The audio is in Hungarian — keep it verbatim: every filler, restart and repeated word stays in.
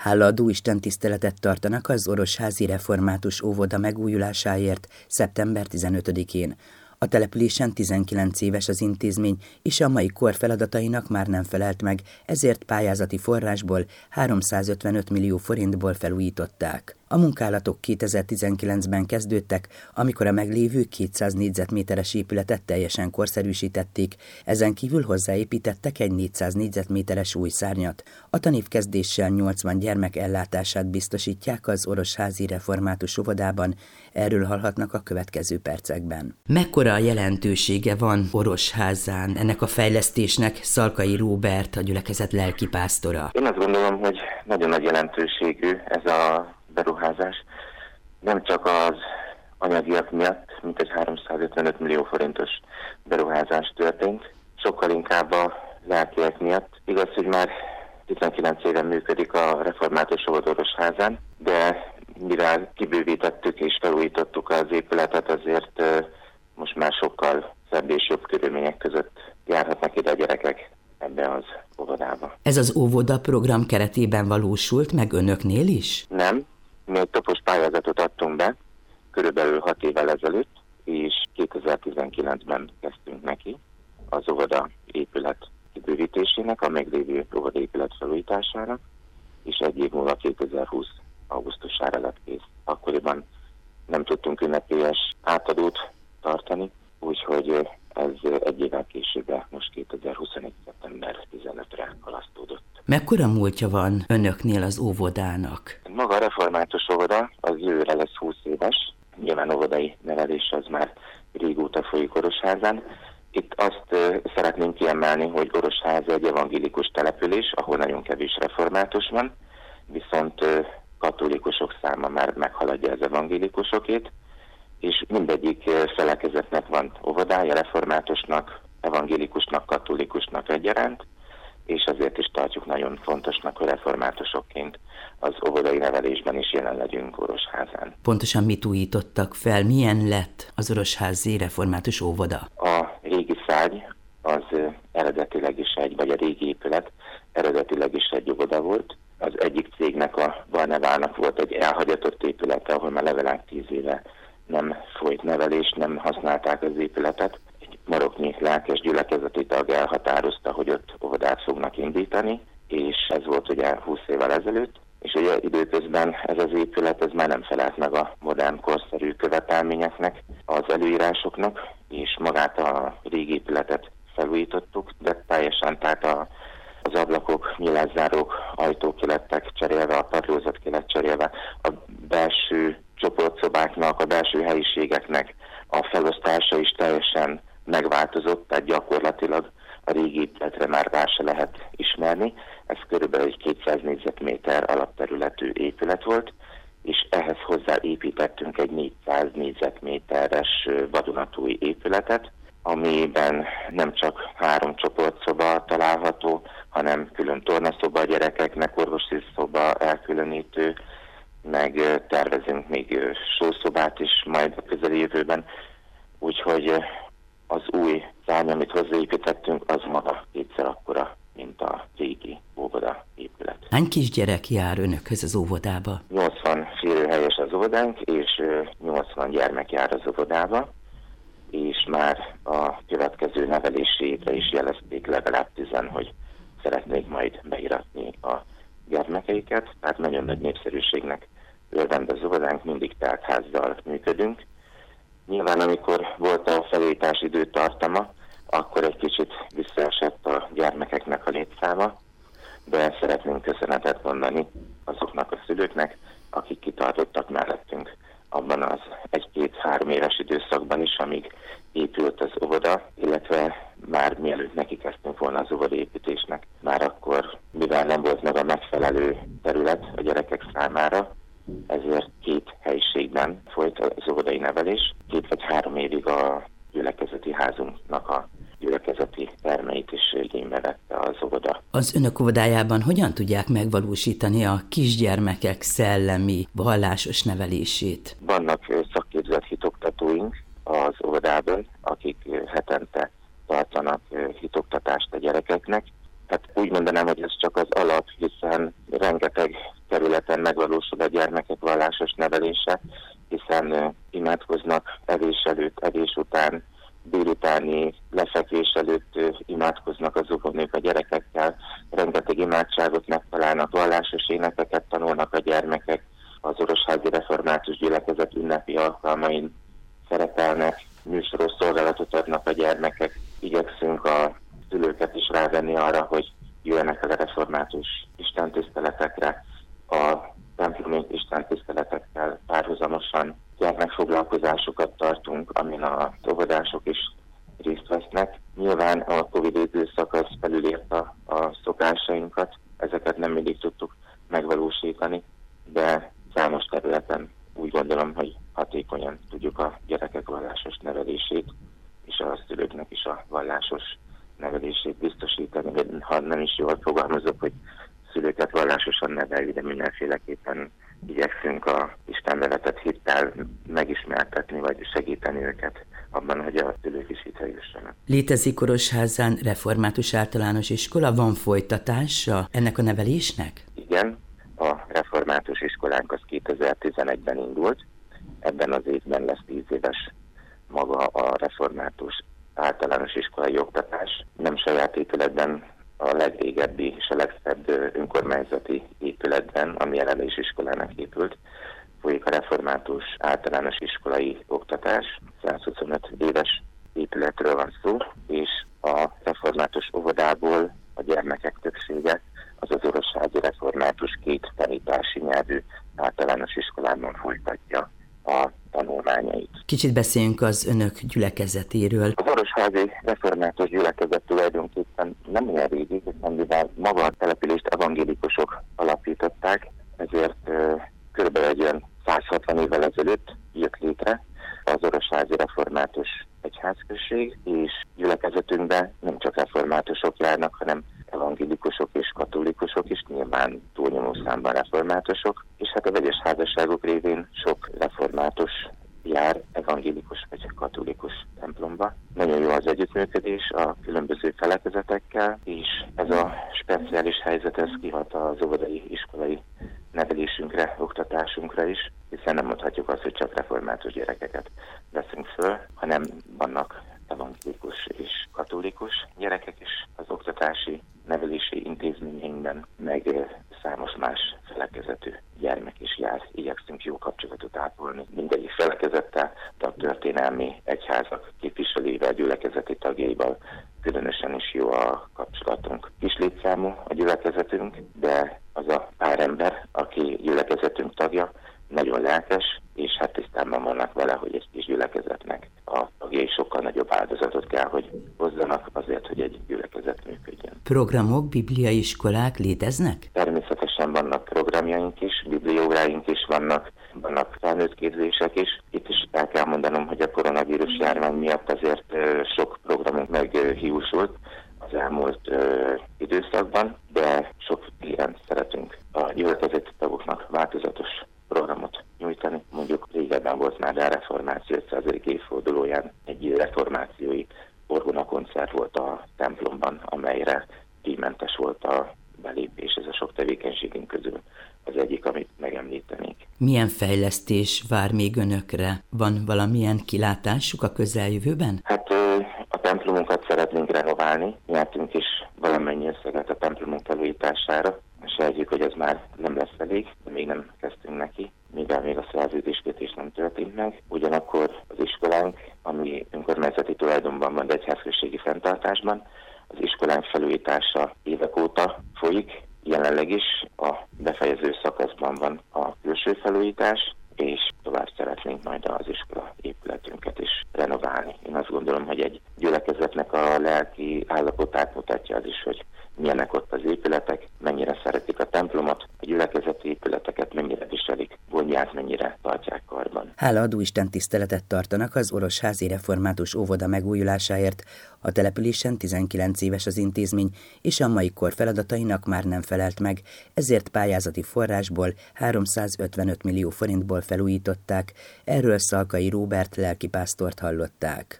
Hálaadó istentiszteletet tartanak az Orosházi Református Óvoda megújulásáért szeptember tizenötödikén. A településen tizenkilenc éves az intézmény, és a mai kor feladatainak már nem felelt meg, ezért pályázati forrásból háromszázötvenöt millió forintból felújították. A munkálatok kétezer-tizenkilencben kezdődtek, amikor a meglévő kétszáz négyzetméteres épületet teljesen korszerűsítették, ezen kívül hozzáépítettek egy négyszáz négyzetméteres új szárnyat. A tanévkezdéssel nyolcvan gyermek ellátását biztosítják az Orosházi Református Óvodában, erről hallhatnak a következő percekben. Mekkora a jelentősége van Orosházán ennek a fejlesztésnek? Szalkai Róbert, a gyülekezet lelkipásztora. Én azt gondolom, hogy nagyon nagy jelentőségű ez a beruházás. Nem csak az anyagiak miatt, mint egy háromszázötvenöt millió forintos beruházás történt, sokkal inkább a lelkiek miatt. Igaz, hogy már tizenkilenc éve működik a Református Óvoda Orosházán, de mivel kibővítettük és felújítottuk az épületet, azért most már sokkal szebb és jobb körülmények között járhatnak ide a gyerekek ebbe az óvodába. Ez az óvoda program keretében valósult meg önöknél is? Nem. Mi egy topos pályázatot adtunk be, körülbelül hat évvel ezelőtt, és kétezer-tizenkilencben kezdtünk neki az óvoda épület kibővítésének, a meglévő óvoda épület felújítására, és egy év múlva kétezer-húsz augusztusára lett kész. Akkoriban nem tudtunk ünnepélyes átadót tartani, úgyhogy ez egy évvel később, most kétezer-huszonegy. szeptember tizenötödikére halasztódott. Mekkora múltja van önöknél az óvodának? Maga a református óvoda az jövőre lesz húsz éves. Nyilván óvodai nevelés az már régóta folyik Orosházán. Itt azt uh, szeretném kiemelni, hogy Orosháza egy evangélikus település, ahol nagyon kevés református van, viszont uh, katolikusok száma már meghaladja az evangélikusokét, és mindegyik uh, felekezetnek van óvodája, reformátusnak, evangélikusnak, katolikusnak egyaránt, és azért is tartjuk nagyon fontosnak, hogy reformátusokként az óvodai nevelésben is jelen legyünk Orosházán. Pontosan mit újítottak fel? Milyen lett az Orosházi Református Óvoda? A régi szárny az eredetileg is egy, vagy a régi épület eredetileg is egy óvoda volt. Az egyik cégnek, a Barnevának volt egy elhagyatott épülete, ahol már legalább tíz éve nem folyt nevelés, nem használták az épületet. Maroknyi lelkes gyülekezeti tag elhatározta, hogy ott óvodát fognak indítani, és ez volt ugye húsz évvel ezelőtt, és ugye időközben ez az épület ez már nem felelt meg a modern korszerű követelményeknek, az előírásoknak, és magát a régi épületet felújítottuk, de teljesen, tehát a, az ablakok, nyilászárók, ajtók ki lettek cserélve, a padlózat ki lett cserélve, a belső csoportszobáknak, a belső helyiségeknek a felosztása is teljesen megváltozott, tehát gyakorlatilag a régi épületre már rá se lehet ismerni. Ez körülbelül egy kétszáz négyzetméter alapterületű épület volt, és ehhez hozzáépítettünk egy négyszáz négyzetméteres vadonatúj épületet, amiben nem csak három csoportszoba található, hanem külön tornaszoba a gyerekeknek, orvosi szoba elkülönítő, meg tervezünk még sószobát is majd a közeljövőben, úgyhogy az új szárny, amit hozzáépítettünk, az maga kétszer akkora, mint a régi óvoda épület. Hány kisgyerek jár önökhöz az óvodába? nyolcvan férőhelyes az óvodánk, és nyolcvan gyermek jár az óvodába, és már a következő nevelési évre is jelezték legalább tizen, hogy szeretnék majd beiratni a gyermekeiket, tehát nagyon nagy népszerűségnek örvend az óvodánk, mindig teltházzal működünk. Nyilván, amikor volt a felújítás időtartama, akkor egy kicsit visszaesett a gyermekeknek a létszáma, de szeretnénk köszönetet mondani azoknak a szülőknek, akik kitartottak mellettünk abban az egy-két-három éves időszakban is, amíg épült az óvoda, illetve már mielőtt neki kezdtünk volna az óvoda építésnek, már akkor, mivel nem volt meg a megfelelő terület a gyerekek számára, ezért két helyiségben folyt az óvodai nevelés. Két vagy három évig a gyülekezeti házunknak a gyülekezeti termeit is igénybe vette az óvoda. Az önök óvodájában hogyan tudják megvalósítani a kisgyermekek szellemi, vallásos nevelését? Vannak szakképzett hitoktatóink az óvodában, akik hetente tartanak hitoktatást a gyerekeknek. Hát úgy mondanám, hogy ez csak az alap, hiszen rengeteg terület megvalósul a gyermekek vallásos nevelése, hiszen imádkoznak evés előtt, evés után, délutáni lefekvés előtt imádkoznak az óvónők a gyerekekkel, rengeteg imádságot megtalálnak, vallásos énekeket tanulnak a gyermekek, az Orosházi Református Gyülekezet ünnepi alkalmain szerepelnek, műsoros szolgálatot adnak a gyermekek, igyekszünk a szülőket is rávenni arra, hogy jöjjenek el a református istentiszteletekre, a templomi istentiszteletekkel párhuzamosan gyermekfoglalkozásokat tartunk, amin a óvodások is részt vesznek. Nyilván a Covid időszak az felülírta a szokásainkat, ezeket nem mindig tudtuk megvalósítani, de számos területen úgy gondolom, hogy hatékonyan tudjuk a gyerekek vallásos nevelését, és a szülőknek is a vallásos nevelését biztosítani, ha nem is jól fogalmazok, hogy szülőket vallásosan nevelni, de mindenféleképpen igyekszünk a istenveletet hittel megismertetni, vagy segíteni őket abban, hogy a szülők is hitre jussanak. Létezik Orosházán református általános iskola, van folytatása ennek a nevelésnek? Igen, a református iskolánk az kétezer-tizenegyben indult, ebben az évben lesz tíz éves maga a református általános iskolai oktatás. Nem saját épületben, a legrégebbi és a legszebb önkormányzati épületben, ami jelenleg is iskolának épült, folyik a református általános iskolai oktatás. százhuszonöt éves épületről van szó, és a református óvodából a gyermekek többsége az az Orosházi Református két tanítási nyelvű általános iskolában folytatja a tanulmányait. Kicsit beszéljünk az önök gyülekezetéről. Az Orosházi Református Gyülekezet tulajdonképpen nem olyan régi, hiszen mivel maga a települést evangélikusok alapították, ezért kb. Egy olyan száz hatvan évvel ezelőtt jött létre az Orosházi Református Egyházközség, és gyülekezetünkben nem csak reformátusok járnak, hanem evangélikusok és katolikusok is, nyilván túlnyomó számban reformátusok, és hát a vegyes házasságok révén sok református jár evangélikus vagy katolikus templomba. Nagyon jó az együttműködés a különböző felekezetekkel, és ez a speciális helyzet ez kihat az óvodai iskolai nevelésünkre, oktatásunkra is, hiszen nem mondhatjuk azt, hogy csak református gyerekeket veszünk föl, hanem vannak evangélikus és katolikus gyerekek is az oktatási nevelési intézményeinkben, meg számos más felekezetű gyermek is jár. Igyekszünk jó kapcsolatot ápolni mindegyik felekezettel, de a történelmi egyházak képviselőivel, gyülekezeti tagjaival különösen is jó a kapcsolatunk. Kis létszámú a gyülekezetünk, de az a pár ember, aki gyülekezetünk tagja, nagyon lelkes, és hát tisztában vannak vele, hogy egy kis gyülekezetnek a tagjai sokkal nagyobb áldozatot kell, hogy hozzanak azért, hogy egy gyülekezet működjön. Programok, bibliai iskolák léteznek? Természetesen vannak programjaink is, biblióráink is vannak, vannak felnőttképzések is. Itt is el kell mondanom, hogy a koronavírus járvány miatt azért sok programunk meghiúsult az elmúlt ö, időszakban, de sok téren szeretünk a gyülekezeti tagoknak változatos programot nyújtani. Mondjuk régebben volt már a reformáció ötszázadik évfordulóján egy reformációi orgonakoncert volt a templomban, amelyre díjmentes volt a belépés. Ez a sok tevékenységünk közül az egyik, amit megemlítenék. Milyen fejlesztés vár még önökre? Van valamilyen kilátásuk a közeljövőben? Hát a templomunkat szeretnénk renoválni. Nyertünk is valamennyi összeget a templomunk felújítására. Sejtjük, hogy ez már nem lesz elég, de még nem kezdtünk neki, mivel még a szerződéskötés nem történt meg. Ugyanakkor az iskolánk, ami önkormányzati tulajdonban van, de egyházközségi fenntartásban, az iskolánk felújítása évek óta folyik. Jelenleg is a befejező szakaszban van a külső felújítás, és tovább szeretnénk majd az iskola épületünket is renoválni. Én azt gondolom, hogy egy gyülekezetnek a lelki állapotát mutatja az is, hogy milyenek ott az épületek, mennyire szeretik a templomot, a gyülekezeti épületeket mennyire viselik, gondját mennyire tartják karban. Hálaadó istentiszteletet tartanak az Orosházi Református óvoda megújulásáért. A településen tizenkilenc éves az intézmény, és a mai kor feladatainak már nem felelt meg, ezért pályázati forrásból háromszázötvenöt millió forintból felújították. Erről Szalkai Róbert lelkipásztort hallották.